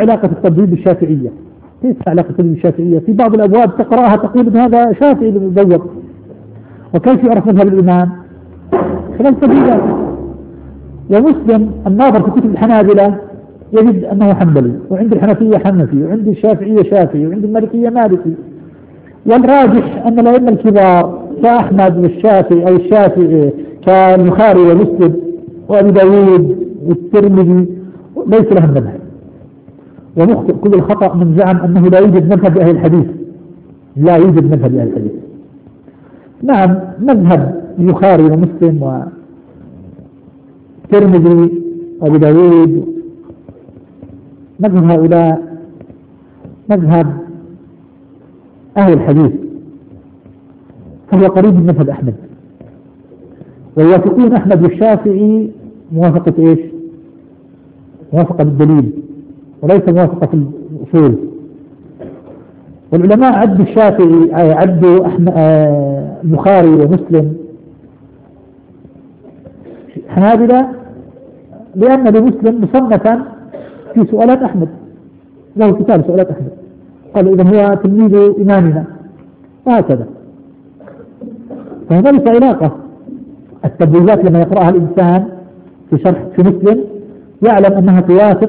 علاقة التبويب بالشافعية؟ كيف علاقة التبويب بالشافعية؟ في بعض الأبواب تقرأها تقول إن هذا شافعي بيبوب، وكيف يعرف مذهب الإمام؟ خلال تبويبات. ومسلم الناظر في كتب الحنابلة يجد أنه حنبلي، وعند الحنفية حنفي، وعند الشافعية شافعي، وعند المالكية مالكي. والراجح أن الأئمة الكبار كأحمد والشافعي أو الشافعي كالبخاري ومسلم وأبي داود والترمذي ليس لهم مذهب. ومخطئ كل الخطأ من زعم أنه لا يوجد مذهب لأهل الحديث. لا يوجد مذهب لأهل الحديث. نعم، مذهب البخاري ومسلم والترمذي وأبي داود، مذهب هؤلاء مذهب أهل الحديث، فهو قريب من مذهب أحمد، ويوافقون أحمد والشافعي موافقة إيش؟ موافقة بالدليل وليس موافقة في الأصول. والعلماء عدوا الشافعي عدوا البخاري ومسلم حنابلة لأن لمسلم مصنفا في سؤالات أحمد، له كتاب سؤالات أحمد، قال إذا هو تلميذ إمامنا، وهكذا. فهذا علاقة. التبويبات لما يقرأها الإنسان في شرح في مسلم يعلم أنها توافق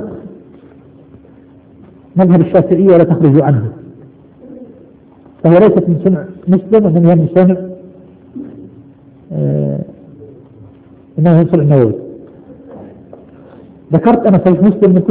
مذهب الشافعية ولا تخرج عنه، فهي ليست من صنع مسلم، وإنما هي من صنع إنها من صنع النووي. ذكرت أنا صحيح مسلم من